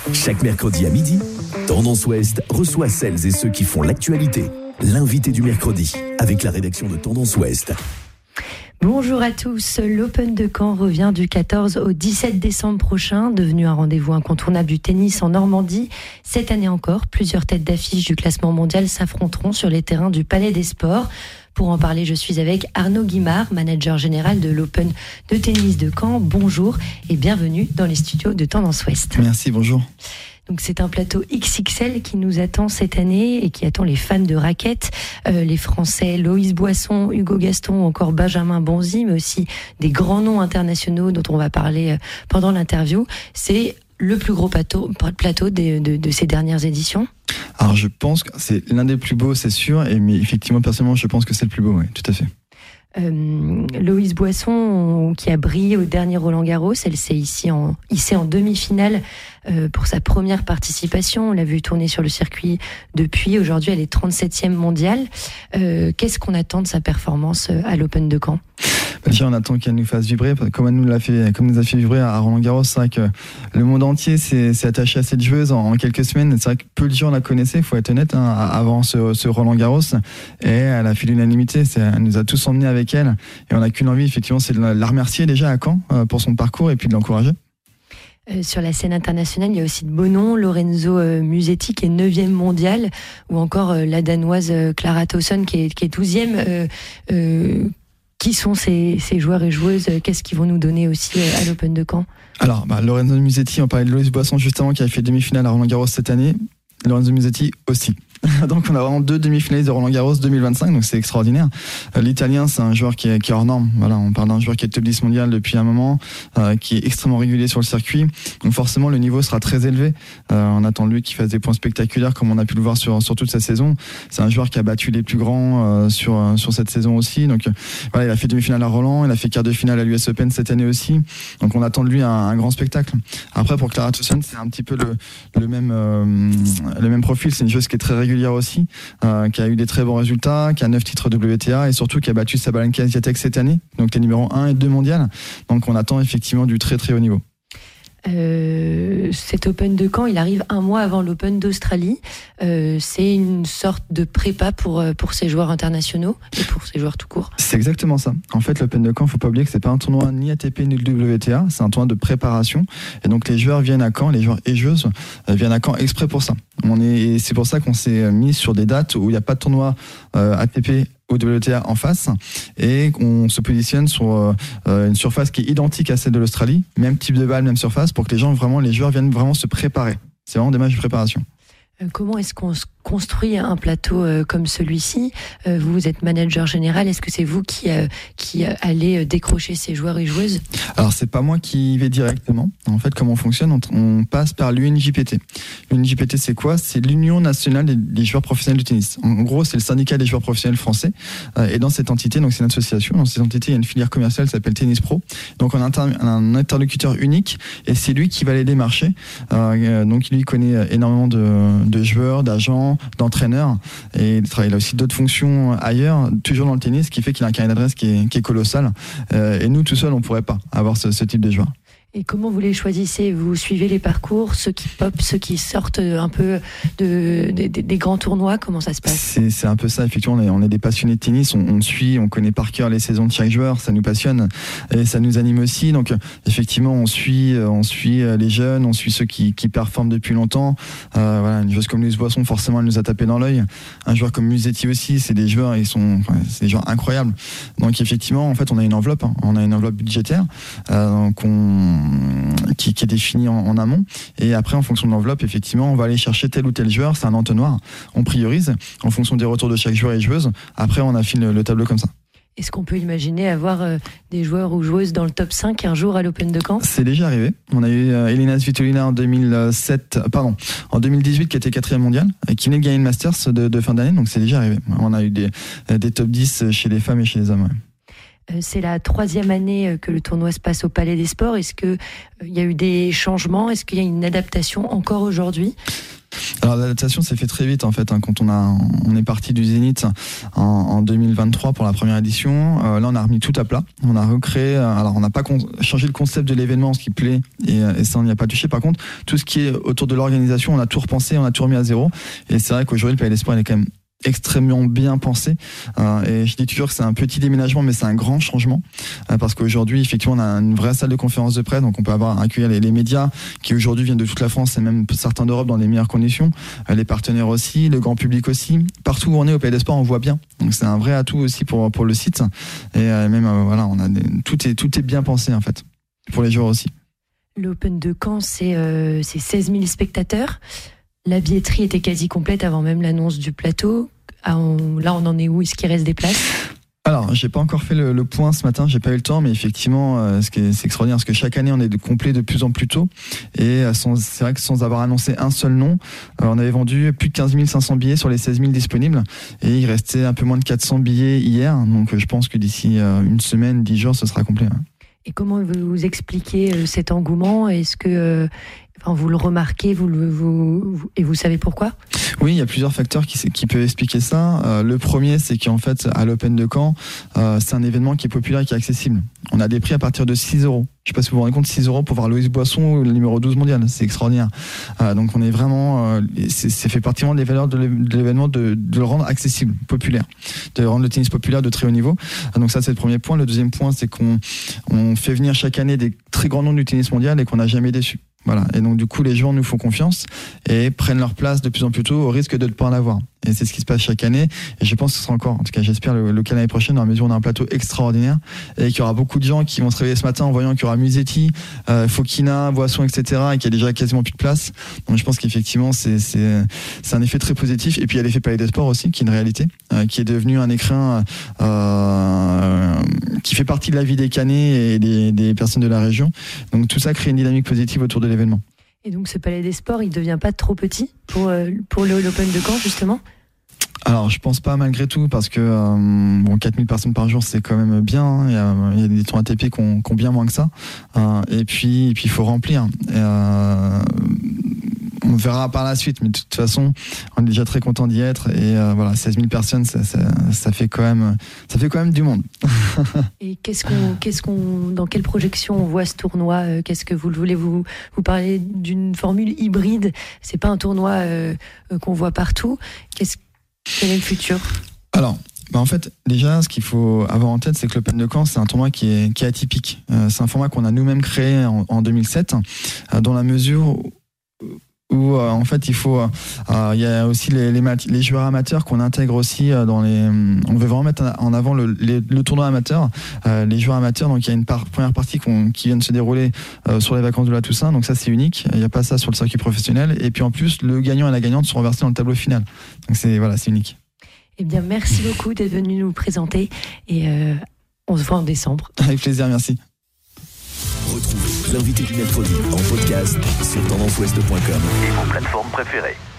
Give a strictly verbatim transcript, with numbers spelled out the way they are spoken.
Chaque mercredi à midi, Tendance Ouest reçoit celles et ceux qui font l'actualité. L'invité du mercredi, avec la rédaction de Tendance Ouest. Bonjour à tous, l'Open de Caen revient du quatorze au dix-sept décembre prochain, devenu un rendez-vous incontournable du tennis en Normandie. Cette année encore, plusieurs têtes d'affiche du classement mondial s'affronteront sur les terrains du Palais des Sports. Pour en parler, je suis avec Arnaud Guimard, manager général de l'Open de tennis de Caen. Bonjour et bienvenue dans les studios de Tendance Ouest. Merci, bonjour. Donc c'est un plateau X X L qui nous attend cette année et qui attend les fans de raquettes, euh, les Français Loïs Boisson, Hugo Gaston ou encore Benjamin Bonzi, mais aussi des grands noms internationaux dont on va parler euh, pendant l'interview. C'est le plus gros plateau, plateau de, de, de ces dernières éditions. Alors je pense que c'est l'un des plus beaux, c'est sûr, et mais effectivement personnellement je pense que c'est le plus beau, oui, tout à fait. Euh, Loïs Boisson, qui a brillé au dernier Roland-Garros, elle s'est ici en, hissée en demi-finale euh, pour sa première participation. On l'a vu tourner sur le circuit depuis. Aujourd'hui, elle est trente-septième mondiale. Euh, qu'est-ce qu'on attend de sa performance à l'Open de Caen ? Déjà, on attend qu'elle nous fasse vibrer, comme elle nous l'a fait, comme nous a fait vibrer à Roland-Garros. C'est vrai que le monde entier s'est, s'est attaché à cette joueuse en, en quelques semaines. C'est vrai que peu de gens la connaissaient, il faut être honnête, hein, avant ce, ce Roland-Garros. Et elle a fait l'unanimité. C'est, elle nous a tous emmenés avec elle. Et on n'a qu'une envie, effectivement, c'est de la, la remercier déjà à Caen euh, pour son parcours et puis de l'encourager. Euh, sur la scène internationale, il y a aussi de beaux noms, Lorenzo euh, Musetti qui est neuvième mondial, ou encore euh, la danoise euh, Clara Tauson qui est, qui est douzième. Euh, euh, qui sont ces, ces joueurs et joueuses ? Qu'est-ce qu'ils vont nous donner aussi euh, à l'Open de Caen ? Alors, bah, Lorenzo Musetti, on parlait de Loïs Boisson justement qui a fait demi-finale à Roland-Garros cette année. Lorenzo Musetti aussi. Donc on a vraiment deux demi-finalistes de Roland-Garros deux mille vingt-cinq, donc c'est extraordinaire. Euh, L'Italien, c'est un joueur qui est, qui est hors norme. Voilà, on parle d'un joueur qui est top dix mondial depuis un moment, euh, qui est extrêmement régulier sur le circuit. Donc forcément, le niveau sera très élevé. Euh, on attend de lui qu'il fasse des points spectaculaires, comme on a pu le voir sur sur toute sa saison. C'est un joueur qui a battu les plus grands euh, sur sur cette saison aussi. Donc euh, voilà, il a fait demi-finale à Roland, il a fait quart de finale à l'U S Open cette année aussi. Donc on attend de lui un, un grand spectacle. Après, pour Clara Tauson, c'est un petit peu le le même euh, le même profil. C'est une joueuse qui est très régulière aussi, euh, qui a eu des très bons résultats, qui a neuf titres W T A et surtout qui a battu Sabalenka Swiatek cette année, donc les numéros un et deux mondial. Donc on attend effectivement du très très haut niveau. Euh, cet Open de Caen, il arrive un mois avant l'Open d'Australie. Euh, c'est une sorte de prépa pour, pour ces joueurs internationaux et pour ces joueurs tout court. C'est exactement ça. En fait, l'Open de Caen, faut pas oublier que c'est pas un tournoi ni A T P ni W T A, c'est un tournoi de préparation. Et donc les joueurs viennent à Caen, les joueurs et joueuses viennent à Caen exprès pour ça. On est, et c'est pour ça qu'on s'est mis sur des dates où il n'y a pas de tournoi euh, A T P au W T A en face et on se positionne sur euh, une surface qui est identique à celle de l'Australie, même type de balle, même surface, pour que les gens vraiment, les joueurs viennent vraiment se préparer. C'est vraiment des matchs de préparation. Euh, comment est-ce qu'on se construit un plateau euh, comme celui-ci ? euh, Vous, vous êtes manager général. Est-ce que c'est vous qui, euh, qui euh, allez décrocher ces joueurs et joueuses ? Alors, c'est pas moi qui y vais directement. En fait, comment on fonctionne ? On, on passe par l'U N J P T. L'U N J P T, c'est quoi ? C'est l'Union nationale des, des joueurs professionnels du tennis. En gros, c'est le syndicat des joueurs professionnels français. Euh, et dans cette entité, donc c'est une association. Dans cette entité, il y a une filière commerciale qui s'appelle Tennis Pro. Donc, on a un, un interlocuteur unique et c'est lui qui va les démarcher. Euh, donc, lui, il connaît énormément de, de joueurs, d'agents, d'entraîneurs et il travaille là aussi d'autres fonctions ailleurs, toujours dans le tennis, ce qui fait qu'il a un carnet d'adresse qui est, qui est colossal. Euh, et nous, tout seul, on pourrait pas avoir ce, ce type de joueur. Et comment vous les choisissez ? Vous suivez les parcours, ceux qui pop, ceux qui sortent un peu de, de, de, des grands tournois ? Comment ça se passe ? c'est, c'est un peu ça, effectivement. On est, on est des passionnés de tennis, on, on suit, on connaît par cœur les saisons de chaque joueur, ça nous passionne et ça nous anime aussi. Donc, effectivement, on suit, on suit les jeunes, on suit ceux qui, qui performent depuis longtemps. Euh, voilà, une joueuse comme Loïs Boisson, forcément, elle nous a tapé dans l'œil. Un joueur comme Musetti aussi, c'est des joueurs, ils sont, enfin, c'est des joueurs incroyables. Donc, effectivement, en fait, on a une enveloppe, hein, on a une enveloppe budgétaire euh, qu'on Qui, qui est défini en, en amont et après en fonction de l'enveloppe effectivement on va aller chercher tel ou tel joueur, c'est un entonnoir, on priorise en fonction des retours de chaque joueur et joueuse, après on affine le, le tableau comme ça. Est-ce qu'on peut imaginer avoir euh, des joueurs ou joueuses dans le top cinq un jour à l'Open de Caen ? C'est déjà arrivé. On a eu euh, Elina Svitolina en deux mille sept, pardon, en deux mille dix-huit qui était quatrième mondiale et qui venait de gagner le Masters de, de fin d'année, donc c'est déjà arrivé. On a eu des, des top dix chez les femmes et chez les hommes. Ouais. C'est la troisième année que le tournoi se passe au Palais des Sports. Est-ce qu'il euh, y a eu des changements ? Est-ce qu'il y a une adaptation encore aujourd'hui ? Alors l'adaptation s'est fait très vite en fait, hein, quand on a on est parti du Zénith en, en deux mille vingt-trois pour la première édition. Euh, là on a remis tout à plat, on a recréé. Alors on n'a pas con- changé le concept de l'événement, ce qui plaît, et, et ça on n'y a pas touché. Par contre, tout ce qui est autour de l'organisation, on a tout repensé, on a tout remis à zéro. Et c'est vrai qu'aujourd'hui le Palais des Sports il est quand même extrêmement bien pensé, euh, et je dis toujours que c'est un petit déménagement mais c'est un grand changement, euh, parce qu'aujourd'hui effectivement on a une vraie salle de conférence de presse, donc on peut avoir accueillir les, les médias qui aujourd'hui viennent de toute la France et même certains d'Europe dans les meilleures conditions, euh, les partenaires aussi, le grand public aussi, partout où on est au Palais des Sports on voit bien, donc c'est un vrai atout aussi pour pour le site, et euh, même euh, voilà on a des, tout est tout est bien pensé en fait pour les joueurs aussi. L'Open de Caen c'est euh, c'est seize mille spectateurs. La billetterie était quasi complète avant même l'annonce du plateau. Ah, on, là, on en est où? Est-ce qu'il reste des places? Alors, j'ai pas encore fait le, le point ce matin, j'ai pas eu le temps, mais effectivement, euh, ce qui est, c'est extraordinaire, parce que chaque année, on est de complet de plus en plus tôt, et euh, sans, c'est vrai que sans avoir annoncé un seul nom, euh, on avait vendu plus de quinze mille cinq cents billets sur les seize mille disponibles, et il restait un peu moins de quatre cents billets hier, donc euh, je pense que d'ici euh, une semaine, dix jours, ce sera complet. Ouais. Et comment vous expliquez euh, cet engouement? Est-ce que euh, enfin, vous le remarquez, vous, le, vous, vous et vous savez pourquoi? Oui, il y a plusieurs facteurs qui, qui peuvent expliquer ça. Euh, le premier, c'est qu'en fait, à l'Open de Caen, euh, c'est un événement qui est populaire et qui est accessible. On a des prix à partir de six euros. Je ne sais pas si vous vous rendez compte, six euros pour voir Loïs Boisson, le numéro douze mondial. C'est extraordinaire. Euh, donc on est vraiment, euh, c'est, c'est fait partie des valeurs de l'événement de, de le rendre accessible, populaire, de rendre le tennis populaire de très haut niveau. Euh, donc ça, c'est le premier point. Le deuxième point, c'est qu'on on fait venir chaque année des très grands noms du tennis mondial et qu'on n'a jamais déçu. Voilà. Et donc, du coup, les joueurs nous font confiance et prennent leur place de plus en plus tôt au risque de ne pas en avoir. Et c'est ce qui se passe chaque année. Et je pense que ce sera encore, en tout cas, j'espère le, le cas l'année prochaine, dans la mesure où on a un plateau extraordinaire et qu'il y aura beaucoup de gens qui vont se réveiller ce matin en voyant qu'il y aura Musetti, euh, Fokina, Boisson, et cetera et qu'il y a déjà quasiment plus de place. Donc, je pense qu'effectivement, c'est, c'est, c'est un effet très positif. Et puis, il y a l'effet Palais des Sports aussi, qui est une réalité, euh, qui est devenu un écrin, euh, qui fait partie de la vie des Canets et des, des personnes de la région. Donc, tout ça crée une dynamique positive autour de l'événement. Et donc ce Palais des Sports, il ne devient pas trop petit pour, euh, pour le, l'Open de Caen, justement? Alors, je pense pas malgré tout, parce que euh, bon, quatre mille personnes par jour, c'est quand même bien. Hein. Il, y a, il y a des tours A T P qui ont, qui ont bien moins que ça. Euh, et puis, et puis, il faut remplir. Et, euh, on verra par la suite, mais de toute façon, on est déjà très content d'y être. Et euh, voilà, seize mille personnes, ça, ça, ça fait quand même, ça fait quand même du monde. Et qu'est-ce qu'on, qu'est-ce qu'on, dans quelle projection on voit ce tournoi? Qu'est-ce que vous voulez vous, vous parlez d'une formule hybride? C'est pas un tournoi euh, qu'on voit partout. Qu'est-ce, quel est le futur? Alors. Bah en fait, déjà, ce qu'il faut avoir en tête, c'est que l'Open de Caen, c'est un tournoi qui est, qui est atypique. Euh, c'est un format qu'on a nous-mêmes créé en, en deux mille sept, euh, dans la mesure où, où euh, en fait, il faut, il euh, y a aussi les, les, les joueurs amateurs qu'on intègre aussi euh, dans les. On veut vraiment mettre en avant le, les, le tournoi amateur, euh, les joueurs amateurs. Donc, il y a une par, première partie qu'on, qui vient de se dérouler euh, sur les vacances de la Toussaint. Donc, ça, c'est unique. Il n'y a pas ça sur le circuit professionnel. Et puis, en plus, le gagnant et la gagnante sont reversés dans le tableau final. Donc, c'est voilà, c'est unique. Eh bien, merci beaucoup d'être venu nous présenter et euh, on se voit en décembre. Avec plaisir, merci. Retrouvez l'invité du mercredi en podcast sur tendance ouest point com et vos plateformes préférées.